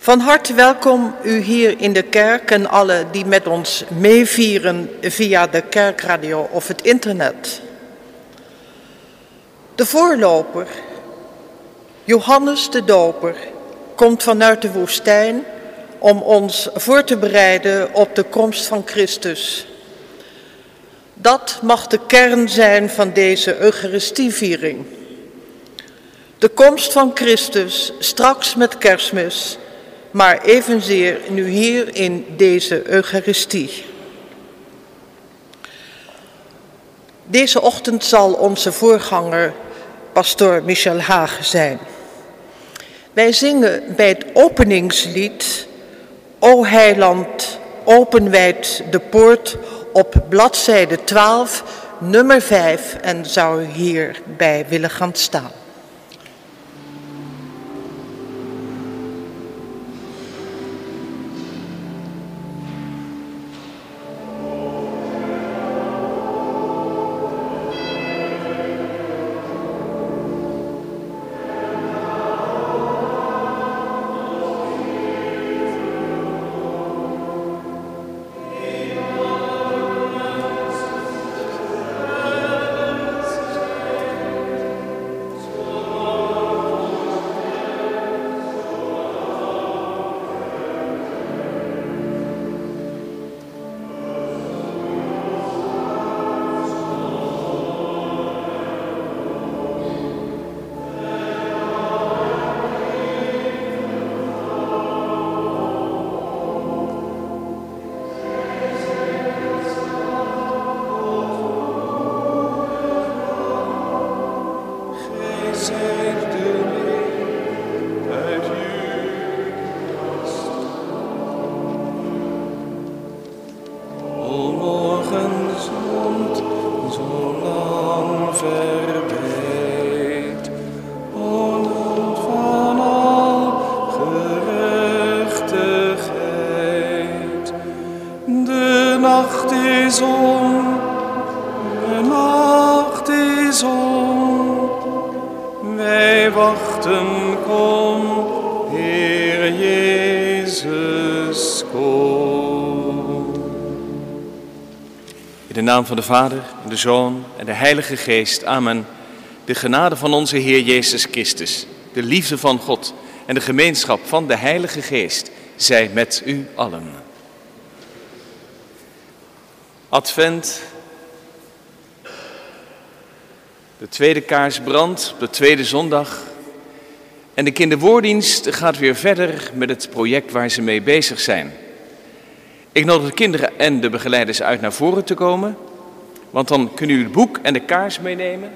Van harte welkom u hier in de kerk en alle die met ons meevieren via de kerkradio of het internet. De voorloper, Johannes de Doper, komt vanuit de woestijn om ons voor te bereiden op de komst van Christus. Dat mag de kern zijn van deze Eucharistieviering. De komst van Christus straks met Kerstmis, maar evenzeer nu hier in deze Eucharistie. Deze ochtend zal onze voorganger, pastoor Michel Haag, zijn. Wij zingen bij het openingslied O Heiland, open wijd de poort op bladzijde 12, nummer 5 en zou u hierbij willen gaan staan. In de naam van de Vader, en de Zoon en de Heilige Geest. Amen. De genade van onze Heer Jezus Christus, de liefde van God en de gemeenschap van de Heilige Geest zij met u allen. Advent. De tweede kaars brandt op de tweede zondag. En de kinderwoorddienst gaat weer verder met het project waar ze mee bezig zijn. Ik nodig de kinderen en de begeleiders uit naar voren te komen, want dan kunnen jullie het boek en de kaars meenemen.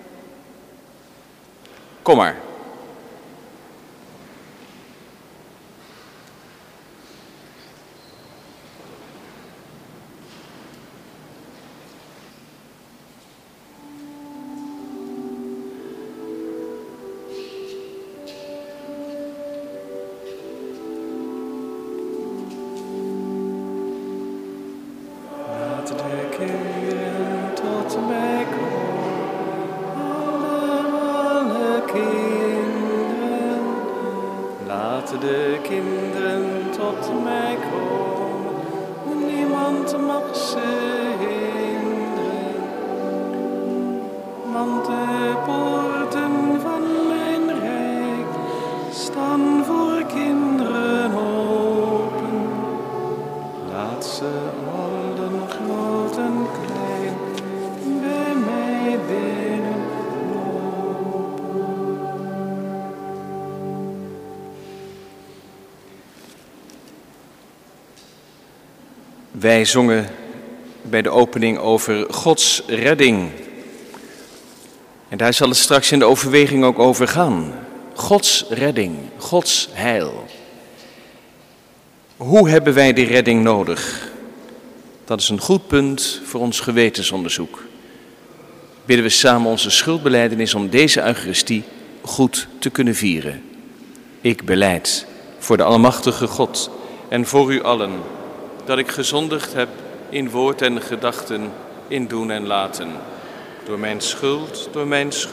Kom maar. De kinderen tot mij komen, niemand mag ze hinderen, want de poorten van mijn rijk staan voor kinderen open. Laat ze allen, groot en klein, bij mij binnen. Wij zongen bij de opening over Gods redding. En daar zal het straks in de overweging ook over gaan. Gods redding, Gods heil. Hoe hebben wij die redding nodig? Dat is een goed punt voor ons gewetensonderzoek. Bidden we samen onze schuldbelijdenis om deze Eucharistie goed te kunnen vieren. Ik belijd voor de Almachtige God en voor u allen, dat ik gezondigd heb in woord en gedachten, in doen en laten. Door mijn schuld,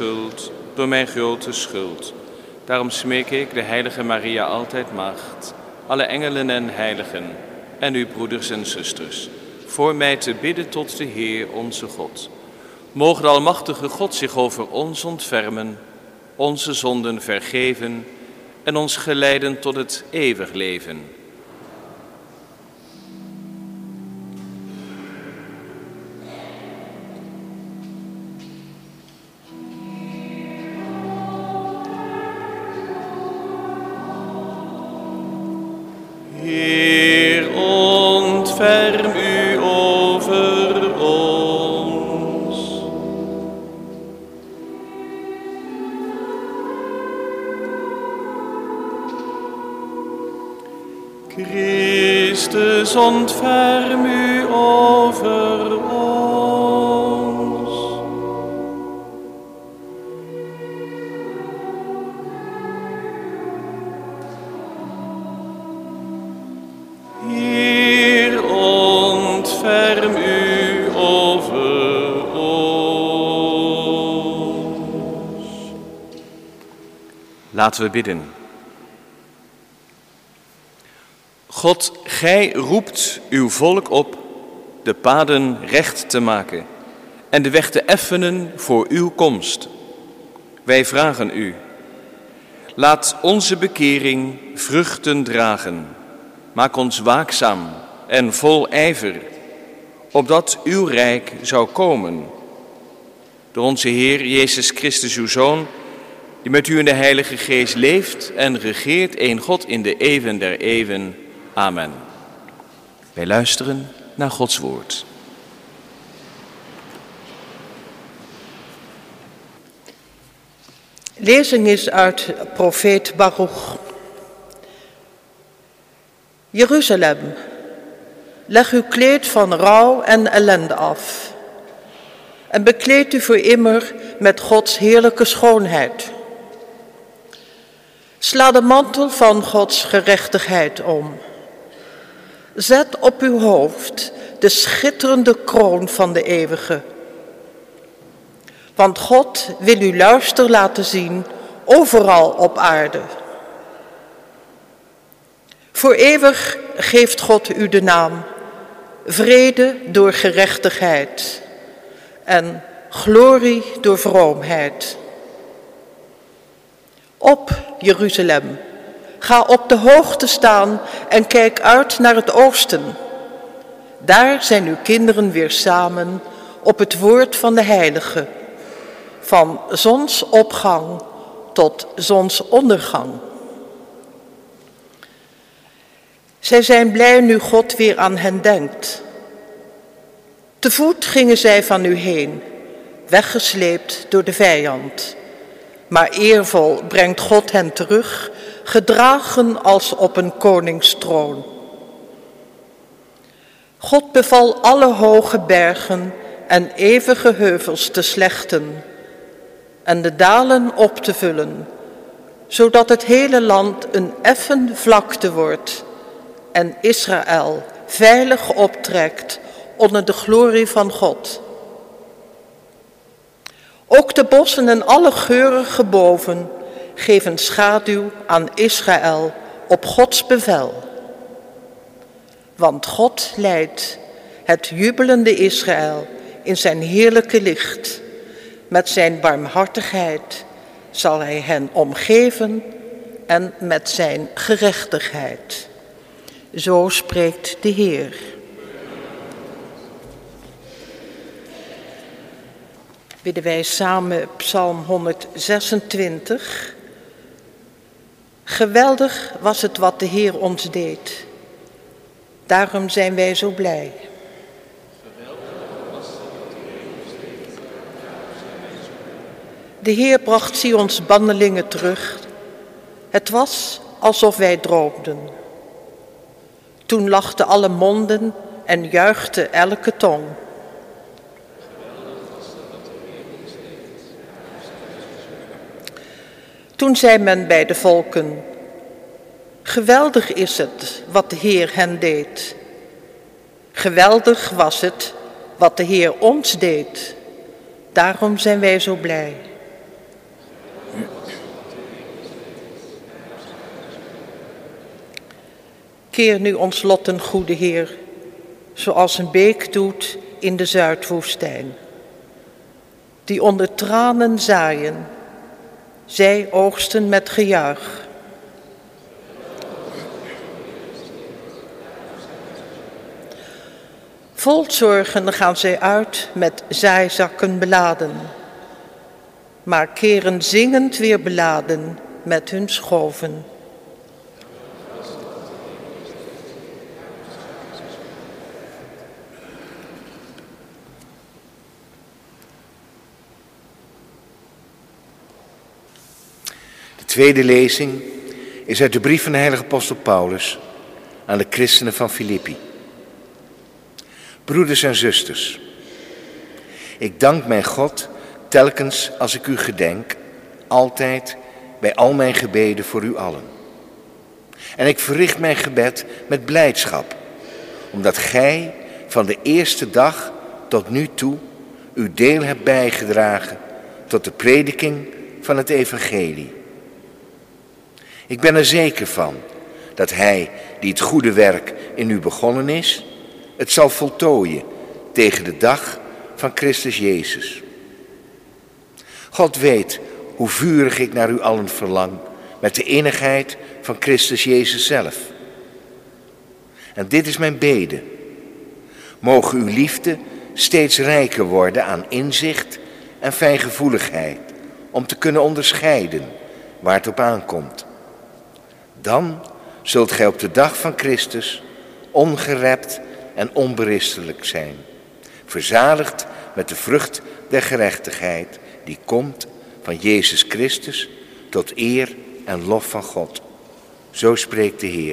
door mijn grote schuld. Daarom smeek ik de heilige Maria, altijd maagd, alle engelen en heiligen en uw broeders en zusters, voor mij te bidden tot de Heer onze God. Mogen de almachtige God zich over ons ontfermen, onze zonden vergeven en ons geleiden tot het eeuwig leven. Heer, ontferm u over ons. Christus, ontferm u over ons. Heer, ontferm u over ons. Laten we bidden. God, gij roept uw volk op de paden recht te maken en de weg te effenen voor uw komst. Wij vragen u, laat onze bekering vruchten dragen. Maak ons waakzaam en vol ijver, opdat uw rijk zou komen. Door onze Heer Jezus Christus, uw Zoon, die met u in de Heilige Geest leeft en regeert, één God in de eeuwen der eeuwen. Amen. Wij luisteren naar Gods woord. Lezing is uit profeet Baruch. Jeruzalem, leg uw kleed van rouw en ellende af en bekleed u voor immer met Gods heerlijke schoonheid. Sla de mantel van Gods gerechtigheid om. Zet op uw hoofd de schitterende kroon van de eeuwige. Want God wil u luister laten zien overal op aarde. Voor eeuwig geeft God u de naam, vrede door gerechtigheid en glorie door vroomheid. Op, Jeruzalem, ga op de hoogte staan en kijk uit naar het oosten. Daar zijn uw kinderen weer samen op het woord van de Heilige, van zonsopgang tot zonsondergang. Zij zijn blij nu God weer aan hen denkt. Te voet gingen zij van u heen, weggesleept door de vijand. Maar eervol brengt God hen terug, gedragen als op een koningstroon. God beval alle hoge bergen en eeuwige heuvels te slechten en de dalen op te vullen, zodat het hele land een effen vlakte wordt en Israël veilig optrekt onder de glorie van God. Ook de bossen en alle geurige boven geven schaduw aan Israël op Gods bevel. Want God leidt het jubelende Israël in zijn heerlijke licht. Met zijn barmhartigheid zal hij hen omgeven en met zijn gerechtigheid. Zo spreekt de Heer. Bidden wij samen Psalm 126. Geweldig was het wat de Heer ons deed. Daarom zijn wij zo blij. De Heer bracht Sions bannelingen terug. Het was alsof wij droomden. Toen lachten alle monden en juichte elke tong. Toen zei men bij de volken, geweldig is het wat de Heer hen deed. Geweldig was het wat de Heer ons deed. Daarom zijn wij zo blij. Keer nu ons lot ten goede, Heer, zoals een beek doet in de Zuidwoestijn. Die onder tranen zaaien, zij oogsten met gejuich. Vol zorgen gaan zij uit met zaaizakken beladen, maar keren zingend weer beladen met hun schoven. De tweede lezing is uit de brief van de heilige apostel Paulus aan de christenen van Filippi. Broeders en zusters, ik dank mijn God telkens als ik u gedenk, altijd bij al mijn gebeden voor u allen. En ik verricht mijn gebed met blijdschap, omdat gij van de eerste dag tot nu toe uw deel hebt bijgedragen tot de prediking van het evangelie. Ik ben er zeker van dat hij die het goede werk in u begonnen is, het zal voltooien tegen de dag van Christus Jezus. God weet hoe vurig ik naar u allen verlang met de innigheid van Christus Jezus zelf. En dit is mijn bede. Mogen uw liefde steeds rijker worden aan inzicht en fijngevoeligheid om te kunnen onderscheiden waar het op aankomt. Dan zult gij op de dag van Christus ongerept en onberispelijk zijn, verzadigd met de vrucht der gerechtigheid die komt van Jezus Christus tot eer en lof van God. Zo spreekt de Heer.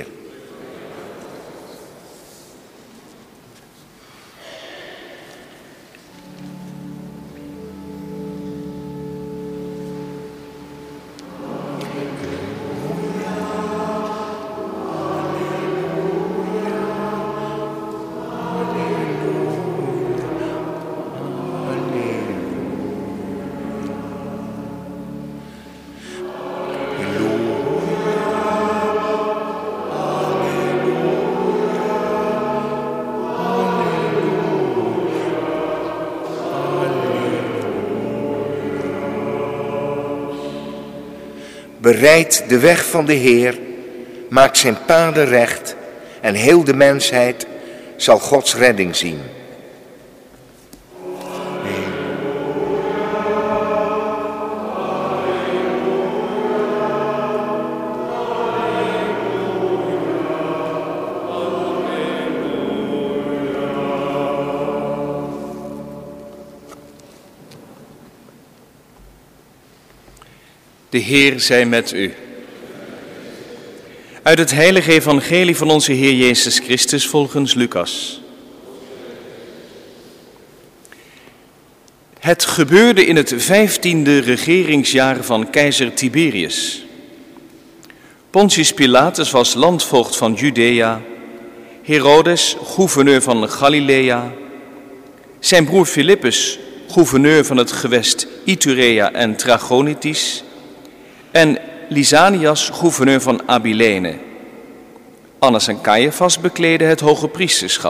Bereid de weg van de Heer, maakt zijn paden recht en heel de mensheid zal Gods redding zien. De Heer zij met u. Uit het heilige evangelie van onze Heer Jezus Christus volgens Lucas. Het gebeurde in het 15e regeringsjaar van keizer Tiberius. Pontius Pilatus was landvoogd van Judea, Herodes gouverneur van Galilea, zijn broer Filippus gouverneur van het gewest Iturea en Trachonitis en Lysanias gouverneur van Abilene. Annas en Caiaphas bekleden het hoge priesterschap.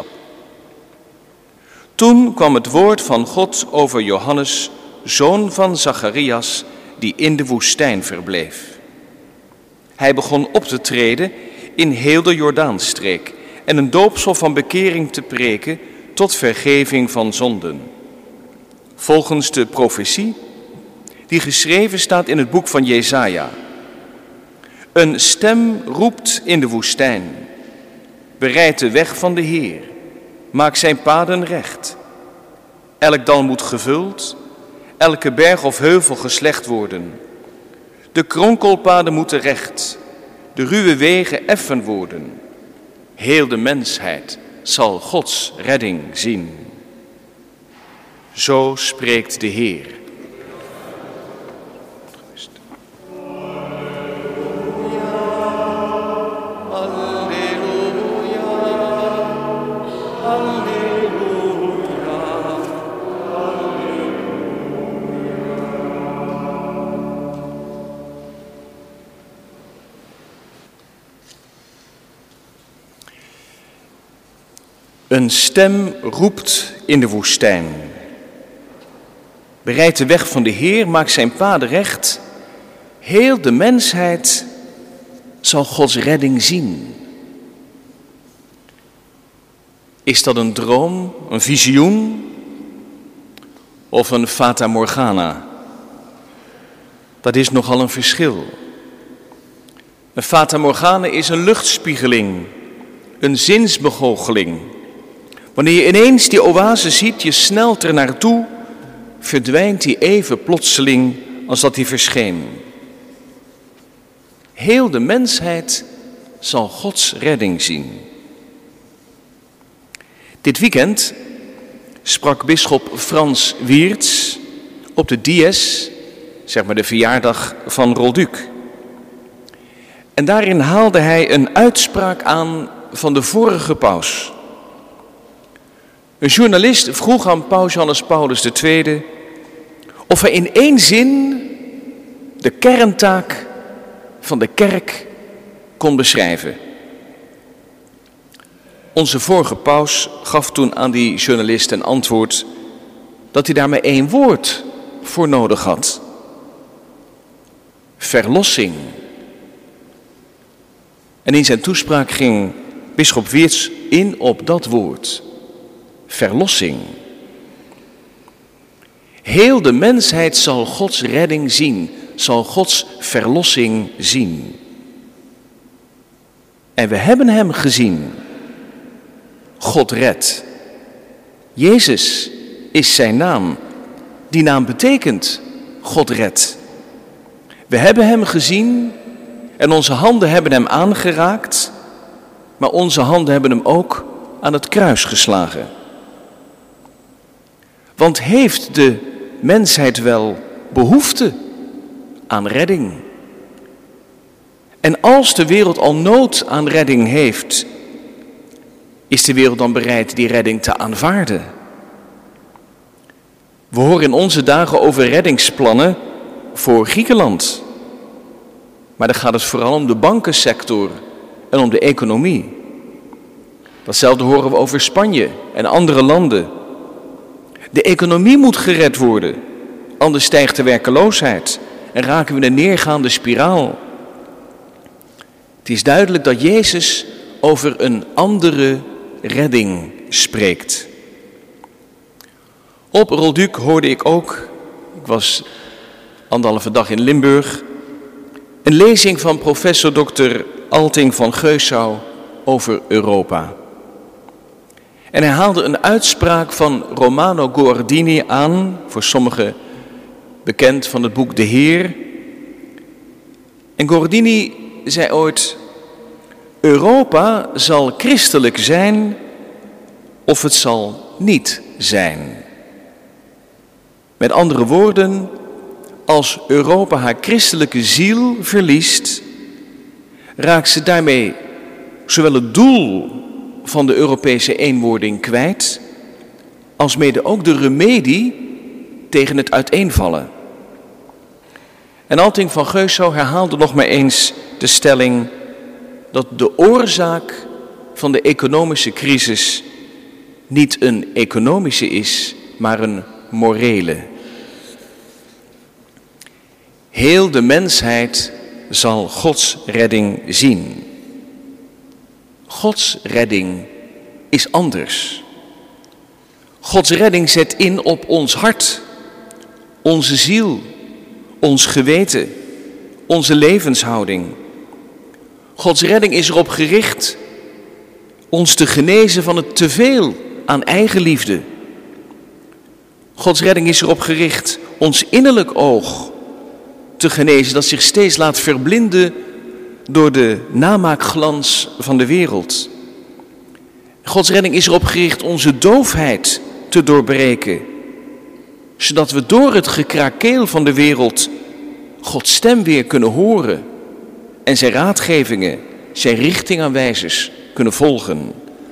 Toen kwam het woord van God over Johannes, zoon van Zacharias, die in de woestijn verbleef. Hij begon op te treden in heel de Jordaanstreek en een doopsel van bekering te preken tot vergeving van zonden. Volgens de profetie die geschreven staat in het boek van Jesaja. Een stem roept in de woestijn: bereid de weg van de Heer, maak zijn paden recht. Elk dal moet gevuld, elke berg of heuvel geslecht worden. De kronkelpaden moeten recht, de ruwe wegen effen worden. Heel de mensheid zal Gods redding zien. Zo spreekt de Heer. Een stem roept in de woestijn. Bereid de weg van de Heer, maak zijn paden recht. Heel de mensheid zal Gods redding zien. Is dat een droom, een visioen of een fata morgana? Dat is nogal een verschil. Een fata morgana is een luchtspiegeling, een zinsbegoocheling. Wanneer je ineens die oase ziet, je snelt er naartoe, verdwijnt die even plotseling als dat die verscheen. Heel de mensheid zal Gods redding zien. Dit weekend sprak bisschop Frans Wiertz op de Dies, zeg maar de verjaardag van Rolduc. En daarin haalde hij een uitspraak aan van de vorige paus. Een journalist vroeg aan paus Johannes Paulus II of hij in één zin de kerntaak van de kerk kon beschrijven. Onze vorige paus gaf toen aan die journalist een antwoord dat hij daar maar één woord voor nodig had. Verlossing. En in zijn toespraak ging bisschop Wiertz in op dat woord. Verlossing. Heel de mensheid zal Gods redding zien, zal Gods verlossing zien. En we hebben hem gezien. God redt. Jezus is zijn naam. Die naam betekent God redt. We hebben hem gezien en onze handen hebben hem aangeraakt, maar onze handen hebben hem ook aan het kruis geslagen. Want heeft de mensheid wel behoefte aan redding? En als de wereld al nood aan redding heeft, is de wereld dan bereid die redding te aanvaarden? We horen in onze dagen over reddingsplannen voor Griekenland. Maar dan gaat het vooral om de bankensector en om de economie. Datzelfde horen we over Spanje en andere landen. De economie moet gered worden, anders stijgt de werkeloosheid en raken we in een neergaande spiraal. Het is duidelijk dat Jezus over een andere redding spreekt. Op Rolduc hoorde ik ook, ik was 1,5 dag in Limburg, een lezing van professor Dr. Alting van Geusau over Europa. En hij haalde een uitspraak van Romano Guardini aan, voor sommigen bekend van het boek De Heer. En Guardini zei ooit: Europa zal christelijk zijn of het zal niet zijn. Met andere woorden, als Europa haar christelijke ziel verliest, raakt ze daarmee zowel het doel van de Europese eenwording kwijt, als mede ook de remedie tegen het uiteenvallen. En Alting van Geusau herhaalde nog maar eens de stelling dat de oorzaak van de economische crisis niet een economische is, maar een morele. Heel de mensheid zal Gods redding zien. Gods redding is anders. Gods redding zet in op ons hart, onze ziel, ons geweten, onze levenshouding. Gods redding is erop gericht ons te genezen van het teveel aan eigenliefde. Gods redding is erop gericht ons innerlijk oog te genezen dat zich steeds laat verblinden door de namaakglans van de wereld. Gods redding is erop gericht onze doofheid te doorbreken, zodat we door het gekrakeel van de wereld Gods stem weer kunnen horen en zijn raadgevingen, zijn richtingaanwijzers kunnen volgen.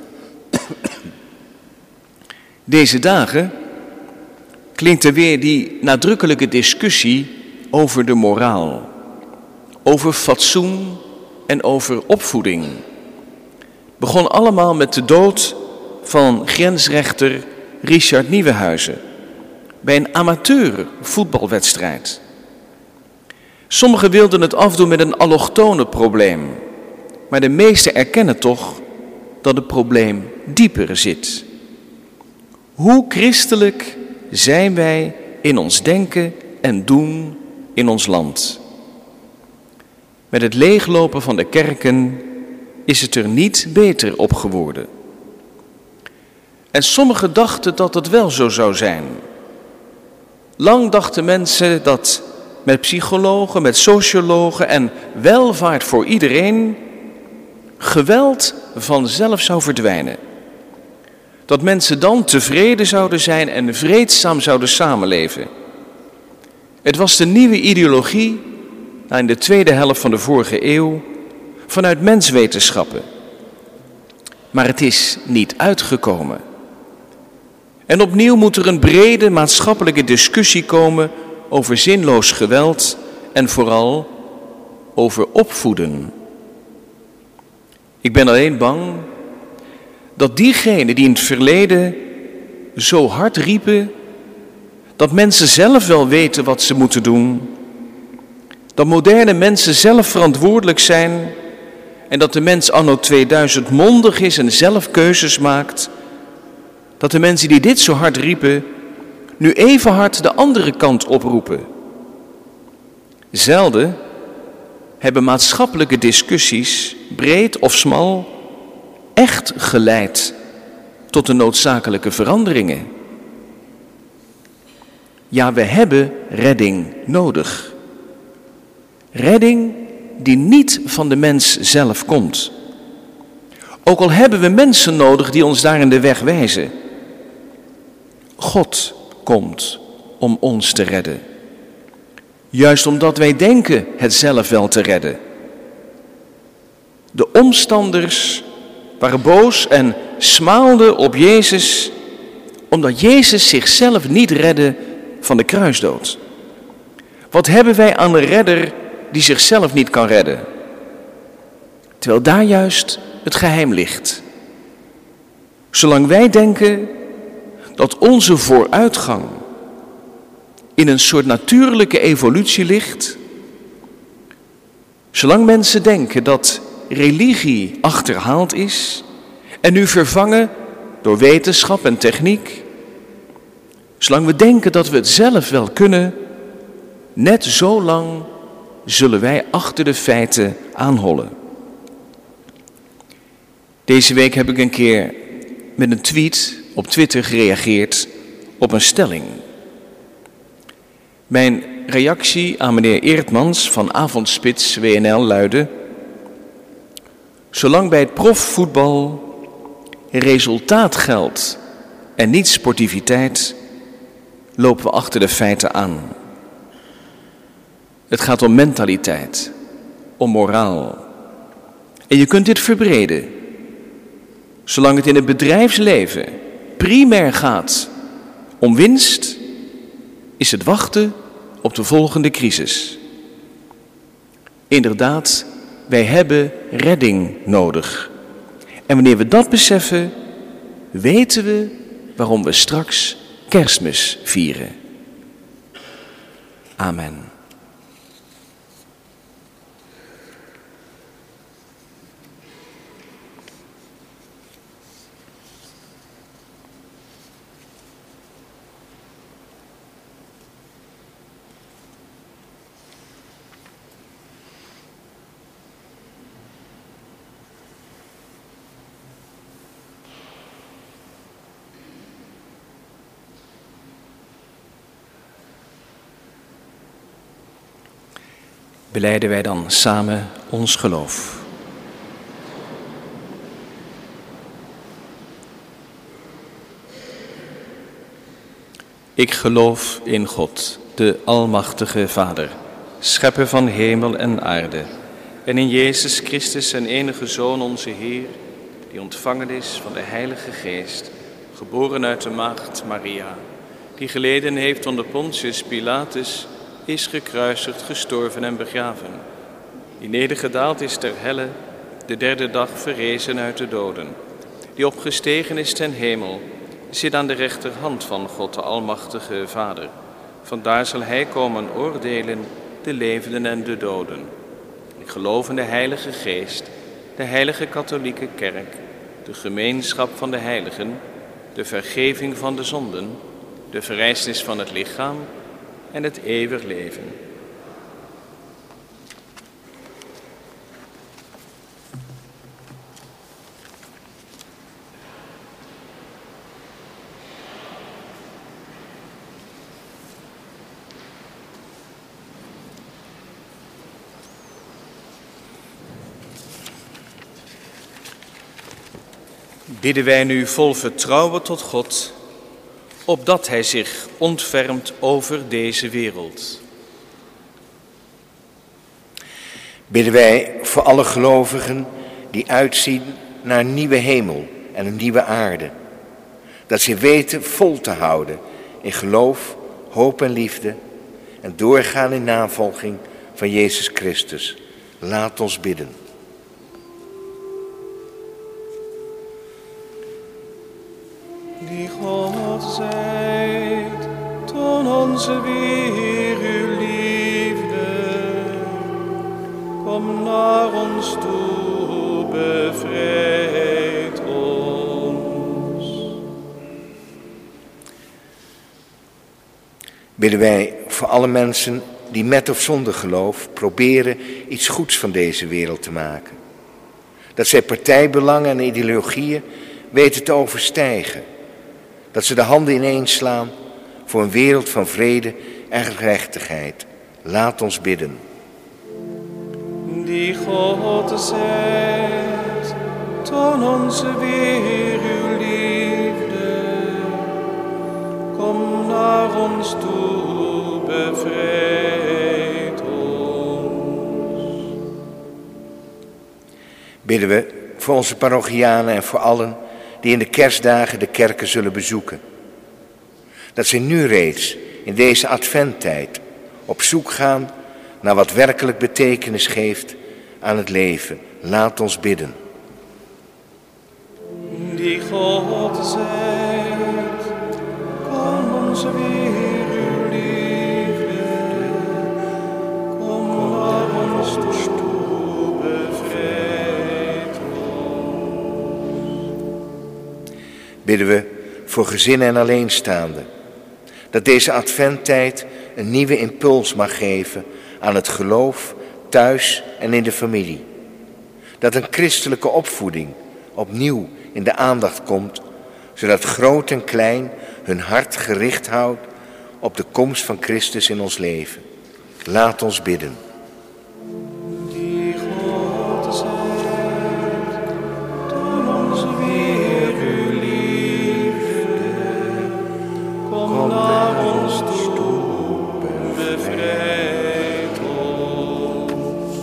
Deze dagen klinkt er weer die nadrukkelijke discussie over de moraal, over fatsoen en over opvoeding. Het begon allemaal met de dood van grensrechter Richard Nieuwenhuizen bij een amateur voetbalwedstrijd. Sommigen wilden het afdoen met een allochtone probleem, maar de meesten erkennen toch dat het probleem dieper zit. Hoe christelijk zijn wij in ons denken en doen in ons land? Met het leeglopen van de kerken is het er niet beter op geworden. En sommigen dachten dat het wel zo zou zijn. Lang dachten mensen dat met psychologen, met sociologen en welvaart voor iedereen geweld vanzelf zou verdwijnen. Dat mensen dan tevreden zouden zijn en vreedzaam zouden samenleven. Het was de nieuwe ideologie, in de tweede helft van de vorige eeuw, vanuit menswetenschappen. Maar het is niet uitgekomen. En opnieuw moet er een brede maatschappelijke discussie komen over zinloos geweld en vooral over opvoeden. Ik ben alleen bang dat diegenen die in het verleden zo hard riepen dat mensen zelf wel weten wat ze moeten doen, dat moderne mensen zelf verantwoordelijk zijn en dat de mens anno 2000 mondig is en zelf keuzes maakt, dat de mensen die dit zo hard riepen nu even hard de andere kant oproepen. Zelden hebben maatschappelijke discussies, breed of smal, echt geleid tot de noodzakelijke veranderingen. Ja, we hebben redding nodig. Redding die niet van de mens zelf komt. Ook al hebben we mensen nodig die ons daarin de weg wijzen. God komt om ons te redden. Juist omdat wij denken het zelf wel te redden. De omstanders waren boos en smaalden op Jezus, omdat Jezus zichzelf niet redde van de kruisdood. Wat hebben wij aan een redder die zichzelf niet kan redden? Terwijl daar juist het geheim ligt. Zolang wij denken dat onze vooruitgang in een soort natuurlijke evolutie ligt, zolang mensen denken dat religie achterhaald is en nu vervangen door wetenschap en techniek, zolang we denken dat we het zelf wel kunnen, net zo lang zullen wij achter de feiten aanhollen. Deze week heb ik een keer met een tweet op Twitter gereageerd op een stelling. Mijn reactie aan meneer Eertmans van Avondspits WNL luidde: zolang bij het profvoetbal resultaat geldt en niet sportiviteit, lopen we achter de feiten aan. Het gaat om mentaliteit, om moraal. En je kunt dit verbreden. Zolang het in het bedrijfsleven primair gaat om winst, is het wachten op de volgende crisis. Inderdaad, wij hebben redding nodig. En wanneer we dat beseffen, weten we waarom we straks Kerstmis vieren. Amen. Belijden wij dan samen ons geloof. Ik geloof in God, de Almachtige Vader, schepper van hemel en aarde, en in Jezus Christus, zijn enige Zoon, onze Heer, die ontvangen is van de Heilige Geest, geboren uit de maagd Maria, die geleden heeft onder Pontius Pilatus, is gekruisigd, gestorven en begraven, die nedergedaald is ter helle, de derde dag verrezen uit de doden, die opgestegen is ten hemel, zit aan de rechterhand van God de Almachtige Vader. Vandaar zal hij komen oordelen de levenden en de doden. Ik geloof in de Heilige Geest, de Heilige Katholieke Kerk, de gemeenschap van de heiligen, de vergeving van de zonden, de verrijzenis van het lichaam en het eeuwig leven. Bidden wij nu vol vertrouwen tot God, opdat Hij zich ontfermt over deze wereld. Bidden wij voor alle gelovigen die uitzien naar een nieuwe hemel en een nieuwe aarde. Dat ze weten vol te houden in geloof, hoop en liefde en doorgaan in navolging van Jezus Christus. Laat ons bidden. Die God zijt, toon ons weer uw liefde. Kom naar ons toe, bevrijd ons. Bidden wij voor alle mensen die met of zonder geloof proberen iets goeds van deze wereld te maken. Dat zij partijbelangen en ideologieën weten te overstijgen. Dat ze de handen ineenslaan voor een wereld van vrede en gerechtigheid. Laat ons bidden. Die God zijt, toon ons weer uw liefde. Kom naar ons toe, bevrijd ons. Bidden we voor onze parochianen en voor allen die in de kerstdagen de kerken zullen bezoeken. Dat ze nu reeds in deze adventtijd op zoek gaan naar wat werkelijk betekenis geeft aan het leven. Laat ons bidden. Die God zijt, kom ons weer uw liefde. Kom naar ons toe, bevrijd ons. Bidden we voor gezinnen en alleenstaanden. Dat deze adventtijd een nieuwe impuls mag geven aan het geloof thuis en in de familie. Dat een christelijke opvoeding opnieuw in de aandacht komt, zodat groot en klein hun hart gericht houdt op de komst van Christus in ons leven. Laat ons bidden. Die God zijt, toon ons weer uw liefde. Kom naar ons toe, bevrijd ons.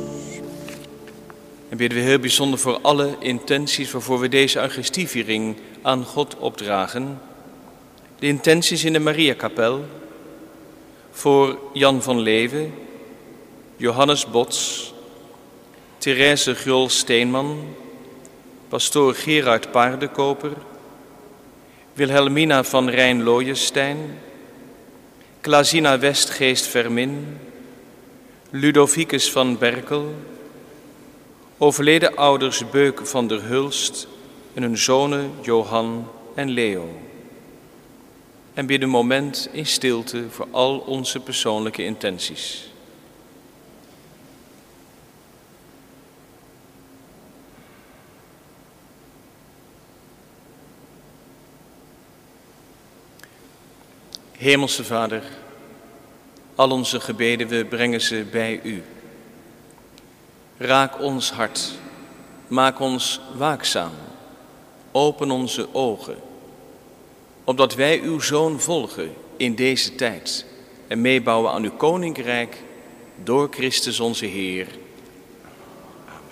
En bidden we heel bijzonder voor alle intenties waarvoor we deze Eucharistieviering aan God opdragen. De intenties in de Mariakapel voor Jan van Leeuwen, Johannes Bots, Therese Grol-Steenman, pastoor Gerard Paardenkoper, Wilhelmina van Rijn-Looijenstein, Klazina Westgeest-Vermin, Ludovicus van Berkel, overleden ouders Beuk van der Hulst en hun zonen Johan en Leo. En bidden een moment in stilte voor al onze persoonlijke intenties. Hemelse Vader, al onze gebeden, we brengen ze bij U. Raak ons hart, maak ons waakzaam, open onze ogen, opdat wij uw Zoon volgen in deze tijd en meebouwen aan uw Koninkrijk door Christus onze Heer. Amen.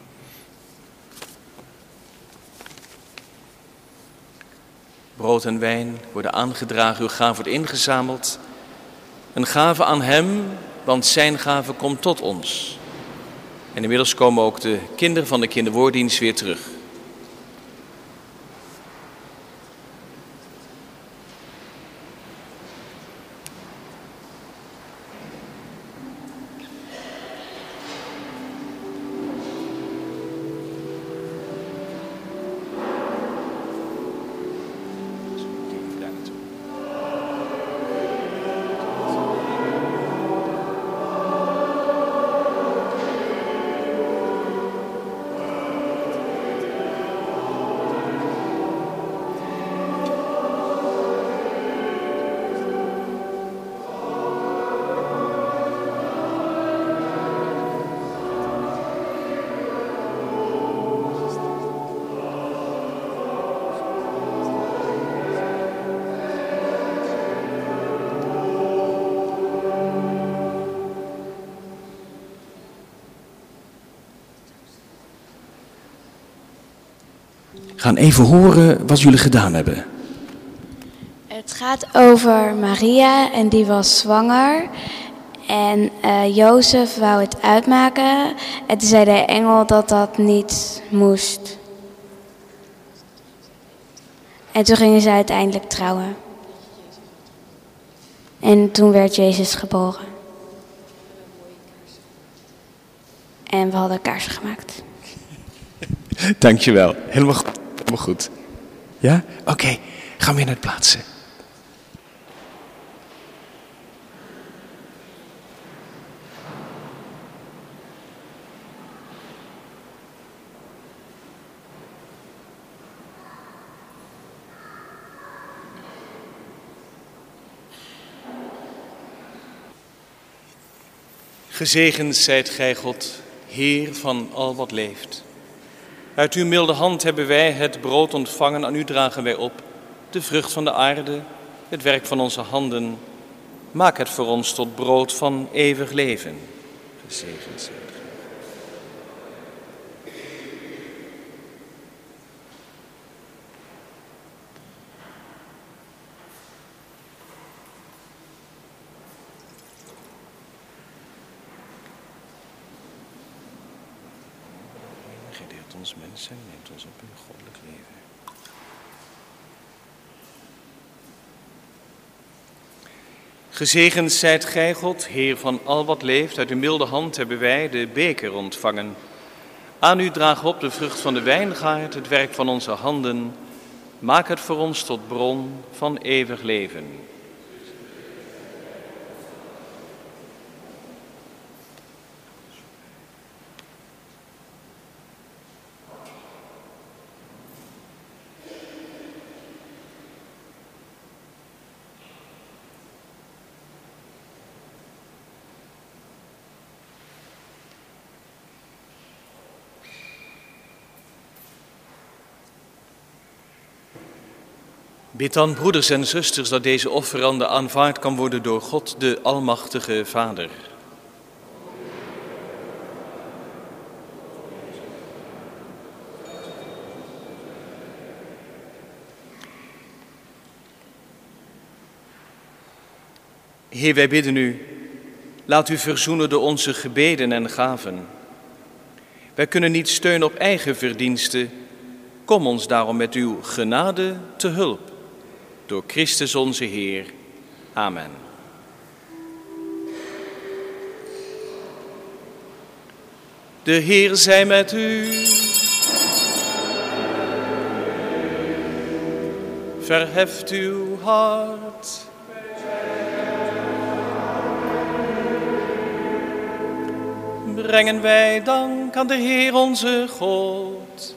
Brood en wijn worden aangedragen, uw gave wordt ingezameld. Een gave aan hem, want zijn gave komt tot ons. En inmiddels komen ook de kinderen van de kinderwoorddienst weer terug. We gaan even horen wat jullie gedaan hebben. Het gaat over Maria en die was zwanger. En Jozef wou het uitmaken. En toen zei de engel dat dat niet moest. En toen gingen ze uiteindelijk trouwen. En toen werd Jezus geboren. En we hadden kaarsen gemaakt. Dankjewel. Helemaal goed. Helemaal goed. Ja? Oké. Gaan we weer naar het plaatsen. Gezegend zijt gij, God, Heer van al wat leeft. Uit uw milde hand hebben wij het brood ontvangen, aan u dragen wij op. De vrucht van de aarde, het werk van onze handen. Maak het voor ons tot brood van eeuwig leven. Gezegend zijt gij. Ons mensen, neemt ons op uw goddelijk leven. Gezegend zijt gij, God, Heer van al wat leeft. Uit uw milde hand hebben wij de beker ontvangen. Aan u dragen we op de vrucht van de wijngaard, het werk van onze handen. Maak het voor ons tot bron van eeuwig leven. Bid dan, broeders en zusters, dat deze offerande aanvaard kan worden door God, de Almachtige Vader. Heer, wij bidden u, laat u verzoenen door onze gebeden en gaven. Wij kunnen niet steunen op eigen verdiensten. Kom ons daarom met uw genade te hulp. Door Christus onze Heer. Amen. De Heer zij met u. Verheft uw hart. Brengen wij dank aan de Heer onze God.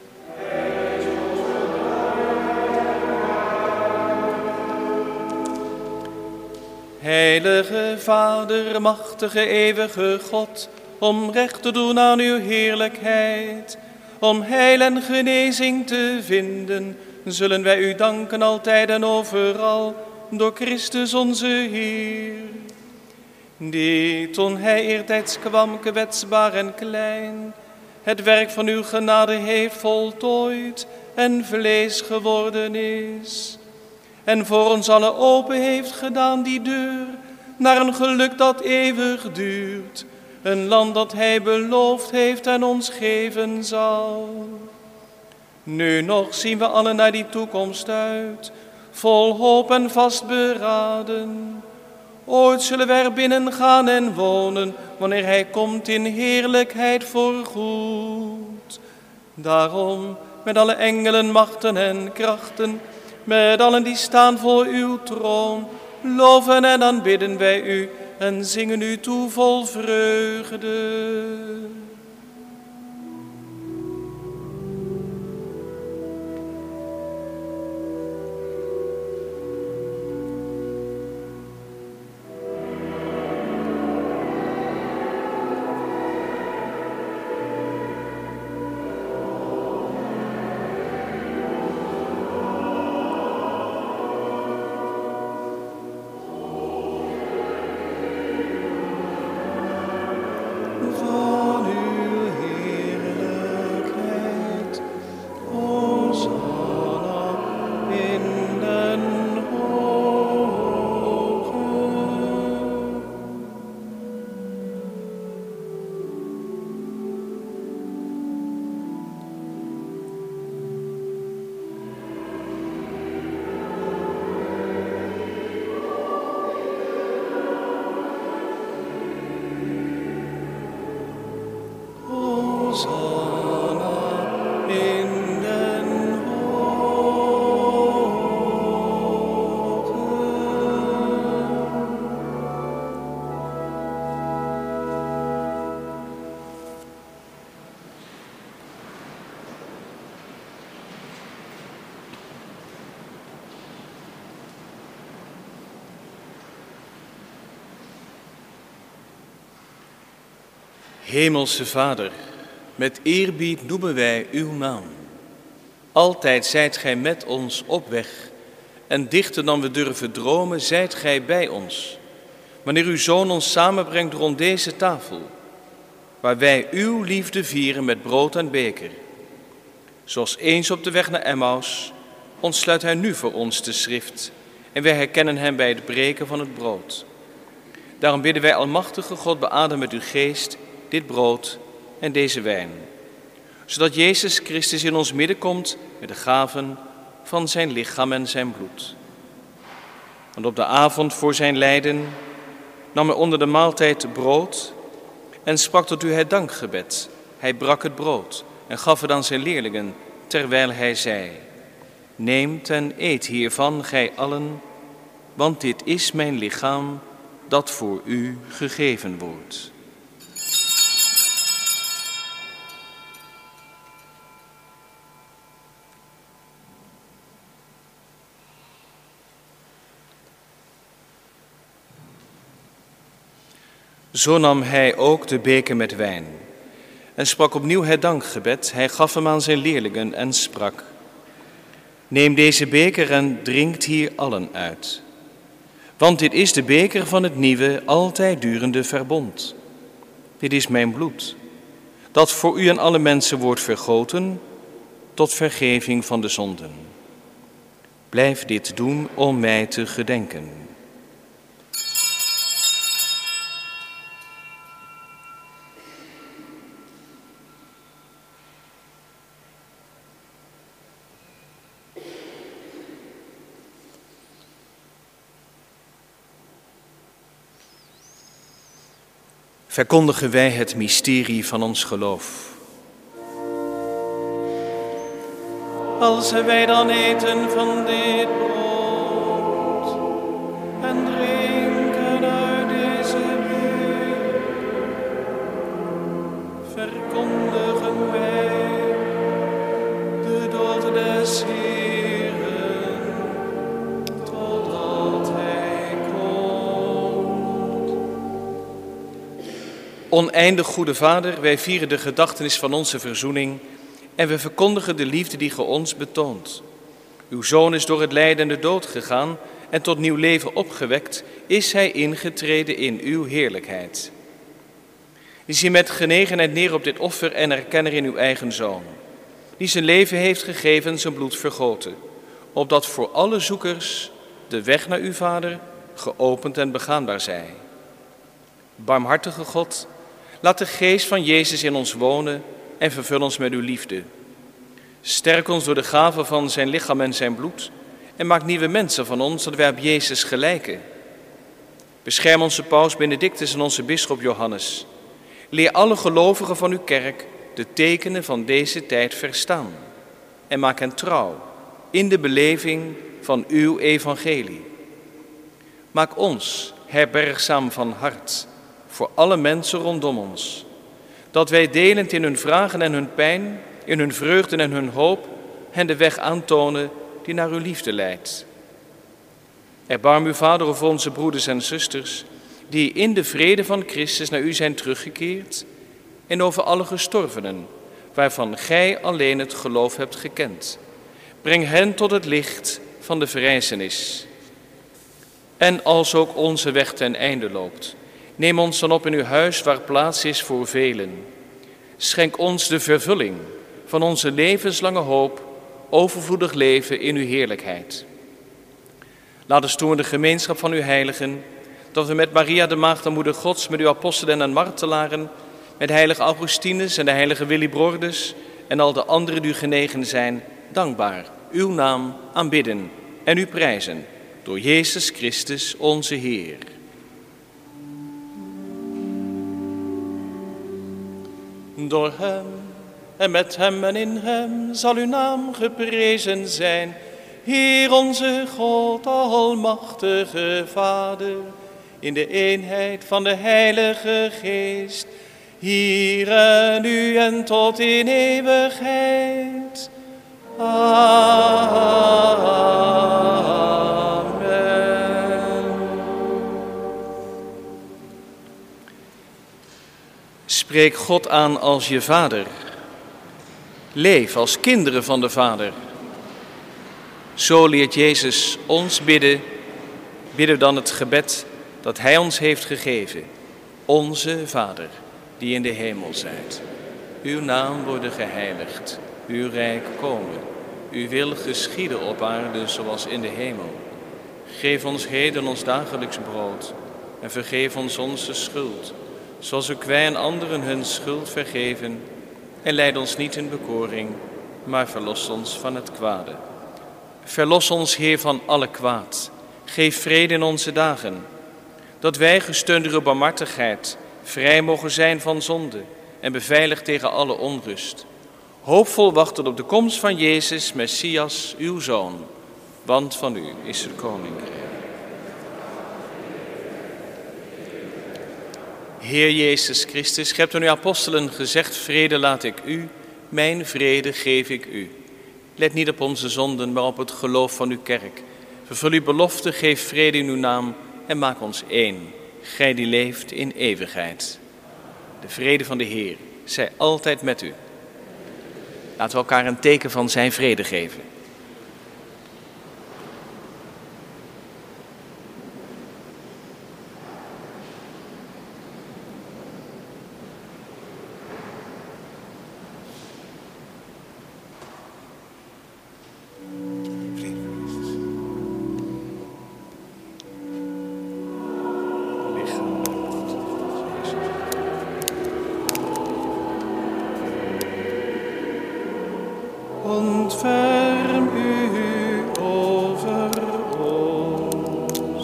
Heilige Vader, machtige eeuwige God, om recht te doen aan uw heerlijkheid, om heil en genezing te vinden, zullen wij u danken altijd en overal, door Christus onze Heer. Die, toen hij eertijds kwam, kwetsbaar en klein, het werk van uw genade heeft voltooid en vlees geworden is. En voor ons allen open heeft gedaan die deur naar een geluk dat eeuwig duurt. Een land dat hij beloofd heeft en ons geven zal. Nu nog zien we allen naar die toekomst uit, vol hoop en vastberaden. Ooit zullen wij er binnen gaan en wonen, wanneer hij komt in heerlijkheid voorgoed. Daarom, met alle engelen, machten en krachten, met allen die staan voor uw troon, loven en aanbidden wij u en zingen u toe vol vreugde. Van in den hogen. Hemelse Vader, met eerbied noemen wij uw naam. Altijd zijt gij met ons op weg en dichter dan we durven dromen zijt gij bij ons. Wanneer uw Zoon ons samenbrengt rond deze tafel, waar wij uw liefde vieren met brood en beker. Zoals eens op de weg naar Emmaus, ontsluit hij nu voor ons de schrift en wij herkennen hem bij het breken van het brood. Daarom bidden wij, almachtige God, beadem met uw geest dit brood en deze wijn, zodat Jezus Christus in ons midden komt met de gaven van zijn lichaam en zijn bloed. Want op de avond voor zijn lijden nam hij onder de maaltijd brood en sprak tot u het dankgebed. Hij brak het brood en gaf het aan zijn leerlingen, terwijl hij zei: neemt en eet hiervan, gij allen, want dit is mijn lichaam dat voor u gegeven wordt. Zo nam hij ook de beker met wijn en sprak opnieuw het dankgebed. Hij gaf hem aan zijn leerlingen en sprak: neem deze beker en drinkt hier allen uit. Want dit is de beker van het nieuwe, altijd durende verbond. Dit is mijn bloed, dat voor u en alle mensen wordt vergoten tot vergeving van de zonden. Blijf dit doen om mij te gedenken. Verkondigen wij het mysterie van ons geloof. Als wij dan eten van dit brood en drinken uit deze beker, verkondigen wij de dood des Heeren, totdat hij komt. Oneindig goede Vader, wij vieren de gedachtenis van onze verzoening en we verkondigen de liefde die ge ons betoont. Uw Zoon is door het lijden en de dood gegaan en tot nieuw leven opgewekt, is hij ingetreden in uw heerlijkheid. Zie met genegenheid neer op dit offer en erken er in uw eigen Zoon, die zijn leven heeft gegeven, zijn bloed vergoten, opdat voor alle zoekers de weg naar uw Vader geopend en begaanbaar zij. Barmhartige God, laat de geest van Jezus in ons wonen en vervul ons met uw liefde. Sterk ons door de gave van zijn lichaam en zijn bloed en maak nieuwe mensen van ons, dat wij op Jezus gelijken. Bescherm onze paus Benedictus en onze bisschop Johannes. Leer alle gelovigen van uw kerk de tekenen van deze tijd verstaan en maak hen trouw in de beleving van uw evangelie. Maak ons herbergzaam van hart voor alle mensen rondom ons, dat wij delend in hun vragen en hun pijn, in hun vreugden en hun hoop, hen de weg aantonen die naar uw liefde leidt. Erbarm uw Vader over onze broeders en zusters, die in de vrede van Christus naar u zijn teruggekeerd, en over alle gestorvenen, waarvan gij alleen het geloof hebt gekend. Breng hen tot het licht van de verrijzenis. En als ook onze weg ten einde loopt, neem ons dan op in uw huis waar plaats is voor velen. Schenk ons de vervulling van onze levenslange hoop, overvloedig leven in uw heerlijkheid. Laat ons toe in de gemeenschap van uw heiligen, dat we met Maria de Maagd en Moeder Gods, met uw apostelen en martelaren, met heilige Augustinus en de heilige Willibrordus en al de anderen die u genegen zijn, dankbaar uw naam aanbidden en u prijzen door Jezus Christus onze Heer. Door hem en met hem en in hem zal uw naam geprezen zijn. Heer onze God, almachtige Vader, in de eenheid van de Heilige Geest, hier en nu en tot in eeuwigheid. Amen. Spreek God aan als je Vader. Leef als kinderen van de Vader. Zo leert Jezus ons bidden. Bidden dan het gebed dat Hij ons heeft gegeven. Onze Vader, die in de hemel zijt. Uw naam worden geheiligd. Uw rijk komen. Uw wil geschieden op aarde zoals in de hemel. Geef ons heden ons dagelijks brood. En vergeef ons onze schuld, zoals ook wij en anderen hun schuld vergeven. En leid ons niet in bekoring, maar verlos ons van het kwade. Verlos ons, Heer, van alle kwaad. Geef vrede in onze dagen, dat wij, gesteund door uw barmhartigheid, vrij mogen zijn van zonde en beveiligd tegen alle onrust. Hoopvol wachten op de komst van Jezus, Messias, uw Zoon. Want van u is het koninkrijk. Heer Jezus Christus, gij hebt aan uw apostelen gezegd, vrede laat ik u, mijn vrede geef ik u. Let niet op onze zonden, maar op het geloof van uw kerk. Vervul uw belofte, geef vrede in uw naam en maak ons één, gij die leeft in eeuwigheid. De vrede van de Heer zij altijd met u. Laten we elkaar een teken van zijn vrede geven. Ontferm u over ons.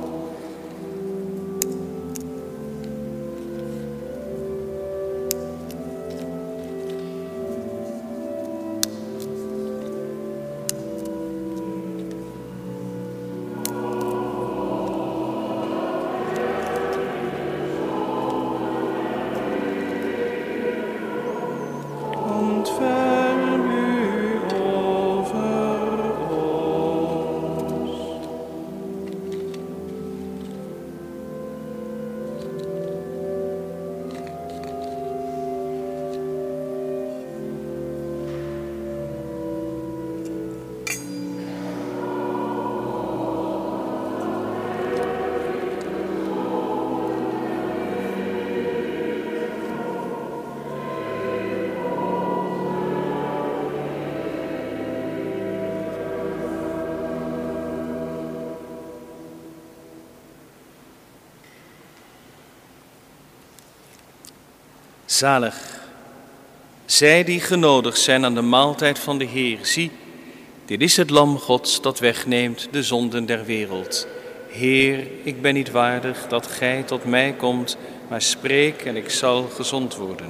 Ontferm u over ons. Zalig, zij die genodigd zijn aan de maaltijd van de Heer. Zie, dit is het lam Gods dat wegneemt de zonden der wereld. Heer, ik ben niet waardig dat gij tot mij komt, maar spreek en ik zal gezond worden.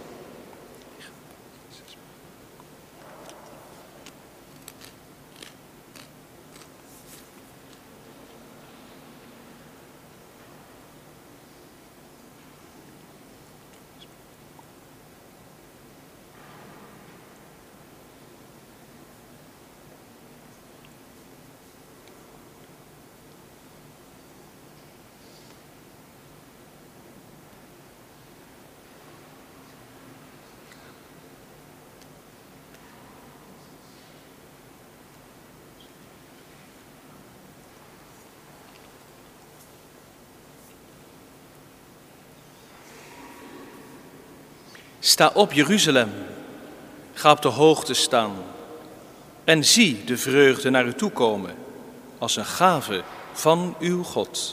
Sta op, Jeruzalem, ga op de hoogte staan en zie de vreugde naar u toe komen als een gave van uw God.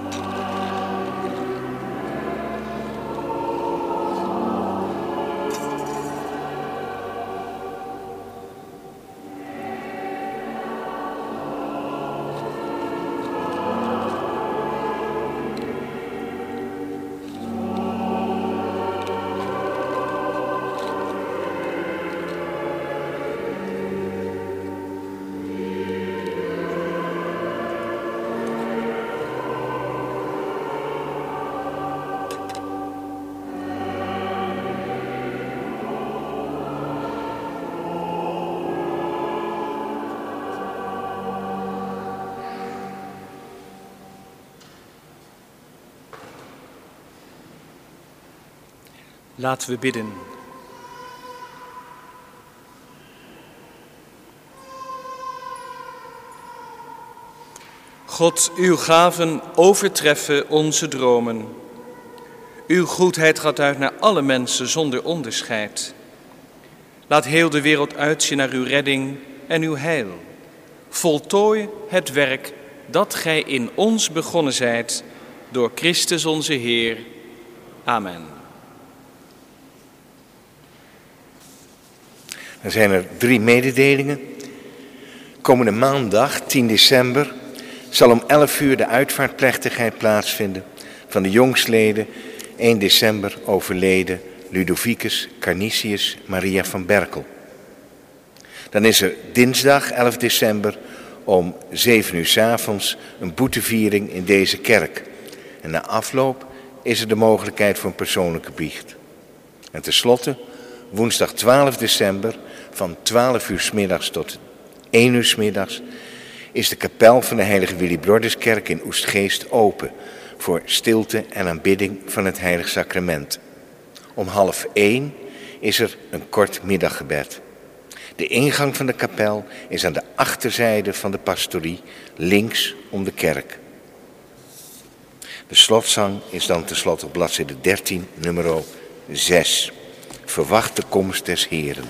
Laten we bidden. God, uw gaven overtreffen onze dromen. Uw goedheid gaat uit naar alle mensen zonder onderscheid. Laat heel de wereld uitzien naar uw redding en uw heil. Voltooi het werk dat gij in ons begonnen zijt, door Christus onze Heer. Amen. Dan zijn er 3 mededelingen. Komende maandag, 10 december, zal om 11 uur de uitvaartplechtigheid plaatsvinden van de jongstleden 1 december overleden Ludovicus Carnisius Maria van Berkel. Dan is er dinsdag 11 december om 7 uur 's avonds een boeteviering in deze kerk. En na afloop is er de mogelijkheid voor een persoonlijke biecht. En tenslotte, woensdag 12 december van 12 uur 's middags tot 1 uur 's middags is de kapel van de Heilige Willibrorduskerk in Oegstgeest open voor stilte en aanbidding van het Heilig Sacrament. Om 12:30 is er een kort middaggebed. De ingang van de kapel is aan de achterzijde van de pastorie, links om de kerk. De slotzang is dan tenslotte op bladzijde 13, nummer 6. Verwacht de komst des Heren.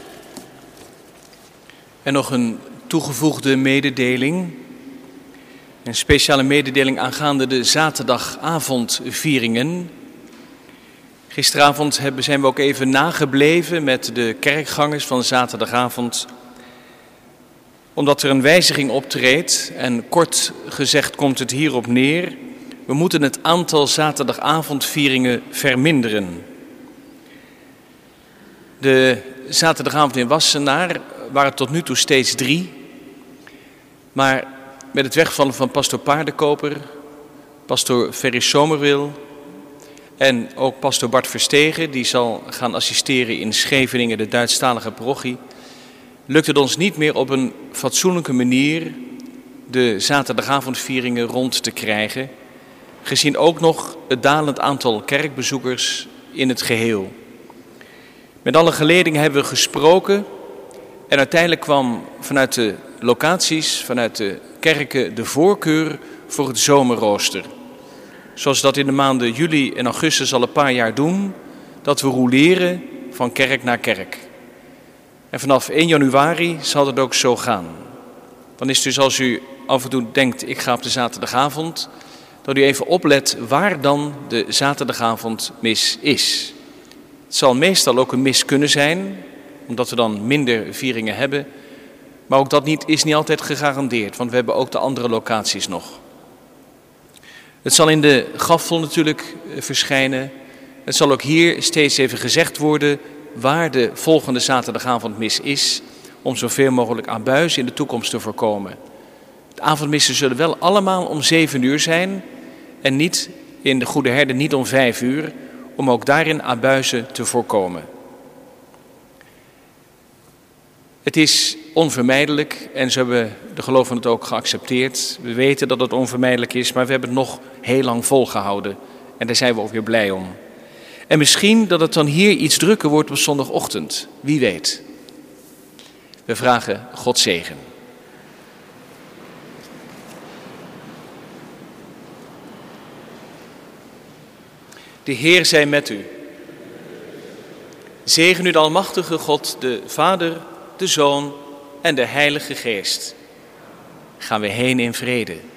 En nog een toegevoegde mededeling. Een speciale mededeling aangaande de zaterdagavondvieringen. Gisteravond zijn we ook even nagebleven met de kerkgangers van zaterdagavond. Omdat er een wijziging optreedt en kort gezegd komt het hierop neer. We moeten het aantal zaterdagavondvieringen verminderen. De zaterdagavond in Wassenaar waren tot nu toe steeds 3. Maar met het wegvallen van pastoor Paardenkoper, pastoor Ferry Somerwil en ook pastoor Bart Verstegen, die zal gaan assisteren in Scheveningen, de Duitsstalige parochie, lukt het ons niet meer op een fatsoenlijke manier de zaterdagavondvieringen rond te krijgen, gezien ook nog het dalend aantal kerkbezoekers in het geheel. Met alle geledingen hebben we gesproken en uiteindelijk kwam vanuit de locaties, vanuit de kerken, de voorkeur voor het zomerrooster. Zoals we dat in de maanden juli en augustus al een paar jaar doen, dat we rouleren van kerk naar kerk. En vanaf 1 januari zal het ook zo gaan. Dan is het dus als u af en toe denkt, ik ga op de zaterdagavond, dat u even oplet waar dan de zaterdagavondmis is. Het zal meestal ook een mis kunnen zijn, omdat we dan minder vieringen hebben. Maar ook dat is niet altijd gegarandeerd, want we hebben ook de andere locaties nog. Het zal in de gaffel natuurlijk verschijnen. Het zal ook hier steeds even gezegd worden waar de volgende zaterdagavondmis is, om zoveel mogelijk abuis in de toekomst te voorkomen. De avondmissen zullen wel allemaal om 7 uur zijn en niet in de Goede Herde niet om 5 uur, om ook daarin abuizen te voorkomen. Het is onvermijdelijk en zo hebben de gelovigen het ook geaccepteerd. We weten dat het onvermijdelijk is, maar we hebben het nog heel lang volgehouden. En daar zijn we ook weer blij om. En misschien dat het dan hier iets drukker wordt op zondagochtend. Wie weet. We vragen God zegen. De Heer zij met u. Zegen u de almachtige God, de Vader, de Zoon en de Heilige Geest. Gaan we heen in vrede.